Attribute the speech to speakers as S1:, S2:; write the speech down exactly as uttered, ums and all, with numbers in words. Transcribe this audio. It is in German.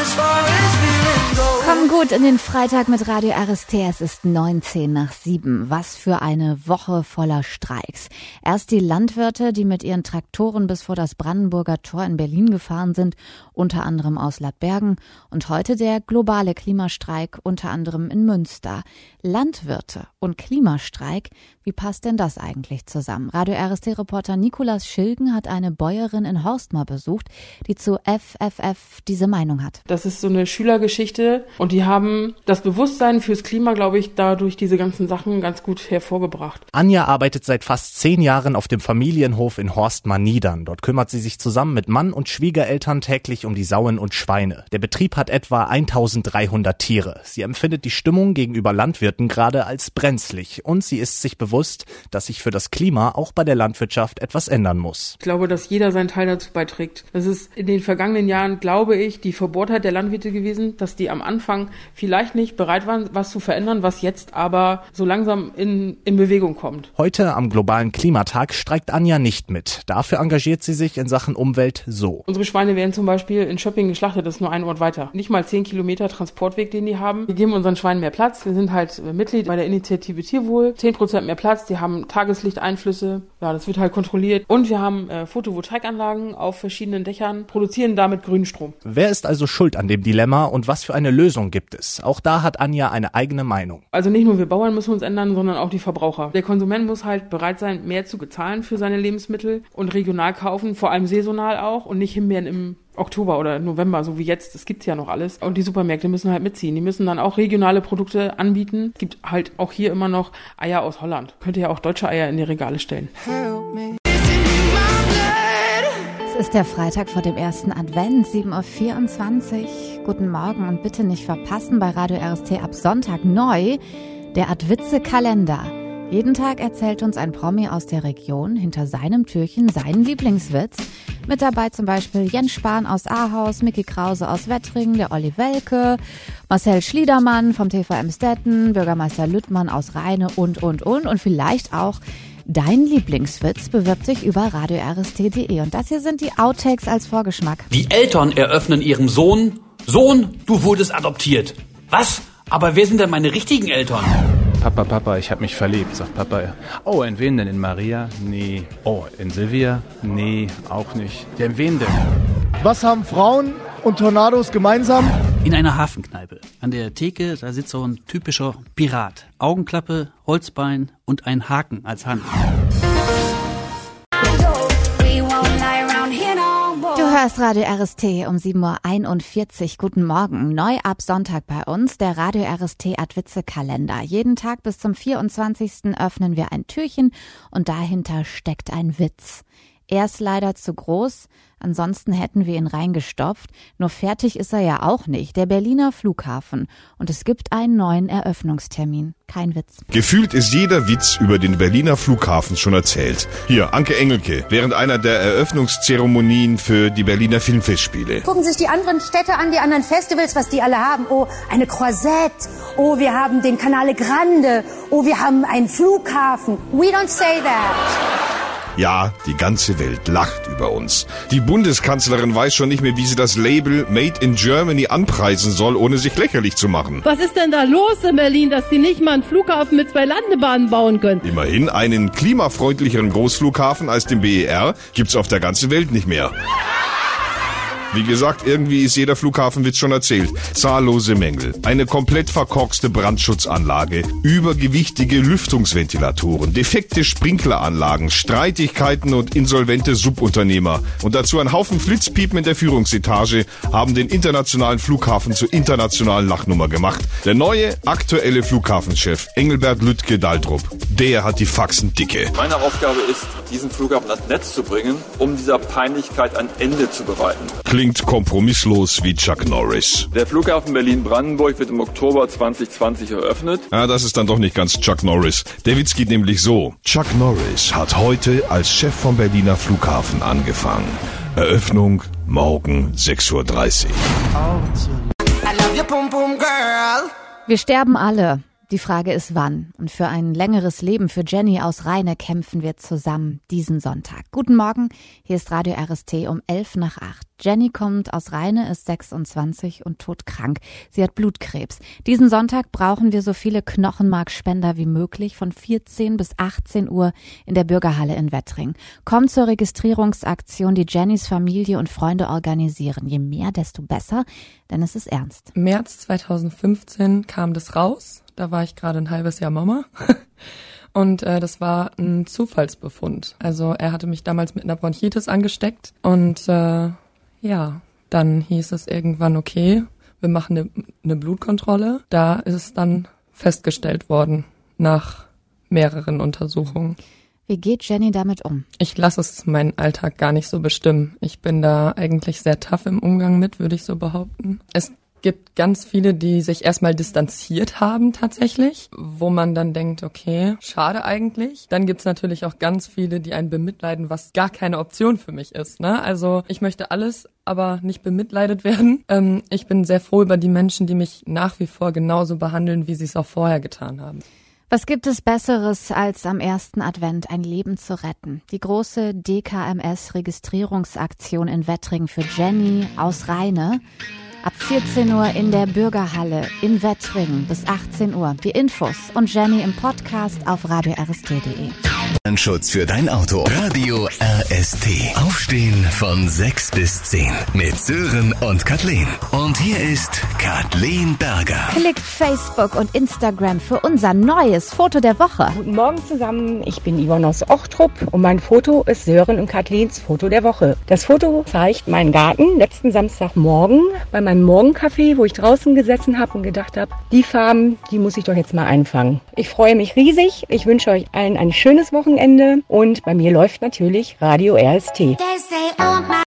S1: Komm gut in den Freitag mit Radio R S T. Es ist neunzehn nach sieben. Was für eine Woche voller Streiks. Erst die Landwirte, die mit ihren Traktoren bis vor das Brandenburger Tor in Berlin gefahren sind, unter anderem aus Ladbergen. Und heute der globale Klimastreik, unter anderem in Münster. Landwirte und Klimastreik, wie passt denn das eigentlich zusammen? Radio R S T-Reporter Nikolas Schilgen hat eine Bäuerin in Horstmar besucht, die zu F F F diese Meinung hat.
S2: Das ist so eine Schülergeschichte und die haben das Bewusstsein fürs Klima, glaube ich, dadurch diese ganzen Sachen ganz gut hervorgebracht.
S3: Anja arbeitet seit fast zehn Jahren auf dem Familienhof in Horstmar-Niedern. Dort kümmert sie sich zusammen mit Mann und Schwiegereltern täglich um die Sauen und Schweine. Der Betrieb hat etwa eintausenddreihundert Tiere. Sie empfindet die Stimmung gegenüber Landwirten gerade als brenzlig und sie ist sich bewusst, dass sich für das Klima auch bei der Landwirtschaft etwas ändern muss.
S2: Ich glaube, dass jeder seinen Teil dazu beiträgt. Das ist in den vergangenen Jahren, glaube ich, die Verbohrtheit der Landwirte gewesen, dass die am Anfang vielleicht nicht bereit waren, was zu verändern, was jetzt aber so langsam in, in Bewegung kommt.
S3: Heute am globalen Klimatag streikt Anja nicht mit. Dafür engagiert sie sich in Sachen Umwelt so.
S2: Unsere Schweine werden zum Beispiel in Schöpping geschlachtet, das ist nur ein Ort weiter. Nicht mal zehn Kilometer Transportweg, den die haben. Wir geben unseren Schweinen mehr Platz. Wir sind halt Mitglied bei der Initiative Tierwohl. zehn Prozent mehr Platz, die haben Tageslichteinflüsse. Ja, das wird halt kontrolliert. Und wir haben äh, Photovoltaikanlagen auf verschiedenen Dächern, produzieren damit Grünstrom.
S3: Wer ist also schuld an dem Dilemma und was für eine Lösung gibt es? Auch da hat Anja eine eigene Meinung.
S2: Also nicht nur wir Bauern müssen uns ändern, sondern auch die Verbraucher. Der Konsument muss halt bereit sein, mehr zu bezahlen für seine Lebensmittel und regional kaufen, vor allem saisonal auch und nicht Himbeeren im Oktober oder November, so wie jetzt, das gibt's ja noch alles. Und die Supermärkte müssen halt mitziehen. Die müssen dann auch regionale Produkte anbieten. Es gibt halt auch hier immer noch Eier aus Holland. Könnt ihr ja auch deutsche Eier in die Regale stellen.
S1: Es ist der Freitag vor dem ersten Advent, sieben Uhr vierundzwanzig. Guten Morgen und bitte nicht verpassen bei Radio R S T ab Sonntag neu der Adwitze-Kalender. Jeden Tag erzählt uns ein Promi aus der Region hinter seinem Türchen seinen Lieblingswitz. Mit dabei zum Beispiel Jens Spahn aus Ahaus, Micky Krause aus Wettringen, der Olli Welke, Marcel Schliedermann vom T V Emstetten, Bürgermeister Lüttmann aus Rheine und, und, und. Und vielleicht auch dein Lieblingswitz bewirbt sich über radio r s t punkt d e. Und das hier sind die Outtakes als Vorgeschmack.
S4: Die Eltern eröffnen ihrem Sohn: Sohn, du wurdest adoptiert. Was? Aber wer sind denn meine richtigen Eltern?
S5: Papa, Papa, ich hab mich verliebt, sagt Papa. Oh, in wen denn? In Maria? Nee. Oh, in Silvia? Nee, auch nicht. Ja, in wen denn?
S6: Was haben Frauen und Tornados gemeinsam?
S7: In einer Hafenkneipe. An der Theke, da sitzt so ein typischer Pirat. Augenklappe, Holzbein und ein Haken als Hand.
S1: Du hörst Radio R S T um sieben Uhr einundvierzig. Guten Morgen. Neu ab Sonntag bei uns der Radio R S T Adwitze-Kalender. Jeden Tag bis zum vierundzwanzigsten öffnen wir ein Türchen und dahinter steckt ein Witz. Er ist leider zu groß, ansonsten hätten wir ihn reingestopft. Nur fertig ist er ja auch nicht, der Berliner Flughafen. Und es gibt einen neuen Eröffnungstermin. Kein Witz.
S8: Gefühlt ist jeder Witz über den Berliner Flughafen schon erzählt. Hier, Anke Engelke, während einer der Eröffnungszeremonien für die Berliner Filmfestspiele.
S9: Gucken sich die anderen Städte an, die anderen Festivals, was die alle haben. Oh, eine Croisette. Oh, wir haben den Canale Grande. Oh, wir haben einen Flughafen. We don't say that.
S8: Ja, die ganze Welt lacht über uns. Die Bundeskanzlerin weiß schon nicht mehr, wie sie das Label Made in Germany anpreisen soll, ohne sich lächerlich zu machen.
S10: Was ist denn da los in Berlin, dass sie nicht mal einen Flughafen mit zwei Landebahnen bauen können?
S8: Immerhin einen klimafreundlicheren Großflughafen als den B E R gibt's auf der ganzen Welt nicht mehr. Wie gesagt, irgendwie ist jeder Flughafenwitz schon erzählt. Zahllose Mängel, eine komplett verkorkste Brandschutzanlage, übergewichtige Lüftungsventilatoren, defekte Sprinkleranlagen, Streitigkeiten und insolvente Subunternehmer. Und dazu ein Haufen Flitzpiepen in der Führungsetage haben den internationalen Flughafen zur internationalen Lachnummer gemacht. Der neue, aktuelle Flughafenchef, Engelbert Lütke-Daltrup, der hat die Faxen dicke.
S11: Meine Aufgabe ist, diesen Flughafen ans Netz zu bringen, um dieser Peinlichkeit ein Ende zu bereiten.
S8: Klingt kompromisslos wie Chuck Norris.
S11: Der Flughafen Berlin-Brandenburg wird im Oktober zwanzig zwanzig eröffnet.
S8: Ah, das ist dann doch nicht ganz Chuck Norris. Der Witz geht nämlich so. Chuck Norris hat heute als Chef vom Berliner Flughafen angefangen. Eröffnung morgen sechs Uhr dreißig.
S1: Wir sterben alle. Die Frage ist wann. Und für ein längeres Leben für Jenny aus Rheine kämpfen wir zusammen diesen Sonntag. Guten Morgen, hier ist Radio R S T um elf nach acht. Jenny kommt aus Rheine, ist sechsundzwanzig und todkrank. Sie hat Blutkrebs. Diesen Sonntag brauchen wir so viele Knochenmarkspender wie möglich von vierzehn bis achtzehn Uhr in der Bürgerhalle in Wettring. Kommt zur Registrierungsaktion, die Jennys Familie und Freunde organisieren. Je mehr, desto besser, denn es ist ernst.
S12: März zweitausendfünfzehn kam das raus. Da war ich gerade ein halbes Jahr Mama. Und äh, das war ein Zufallsbefund. Also er hatte mich damals mit einer Bronchitis angesteckt. Und äh, ja, dann hieß es irgendwann, okay, wir machen eine, eine Blutkontrolle. Da ist es dann festgestellt worden nach mehreren Untersuchungen.
S1: Wie geht Jenny damit um?
S12: Ich lasse es meinen Alltag gar nicht so bestimmen. Ich bin da eigentlich sehr tough im Umgang mit, würde ich so behaupten. Es gibt ganz viele, die sich erstmal distanziert haben tatsächlich, wo man dann denkt, okay, schade eigentlich. Dann gibt's natürlich auch ganz viele, die einen bemitleiden, was gar keine Option für mich ist, ne? Also ich möchte alles, aber nicht bemitleidet werden. Ähm, ich bin sehr froh über die Menschen, die mich nach wie vor genauso behandeln, wie sie es auch vorher getan haben.
S1: Was gibt es Besseres, als am ersten Advent ein Leben zu retten? Die große D K M S-Registrierungsaktion in Wettring für Jenny aus Rheine. Ab vierzehn Uhr in der Bürgerhalle in Wettring bis achtzehn Uhr. Die Infos und Jenny im Podcast auf radio r s t punkt d e.
S13: Ein Schutz für dein Auto. Radio R S T. Aufstehen von sechs bis zehn mit Sören und Kathleen. Und hier ist Kathleen Berger.
S1: Klickt Facebook und Instagram für unser neues Foto der Woche.
S14: Guten Morgen zusammen, ich bin Yvonne aus Ochtrup und mein Foto ist Sören und Kathleens Foto der Woche. Das Foto zeigt meinen Garten letzten Samstagmorgen bei meinem Morgenkaffee, wo ich draußen gesessen habe und gedacht habe, die Farben, die muss ich doch jetzt mal einfangen. Ich freue mich riesig, ich wünsche euch allen ein schönes Wochenende und bei mir läuft natürlich Radio R S T.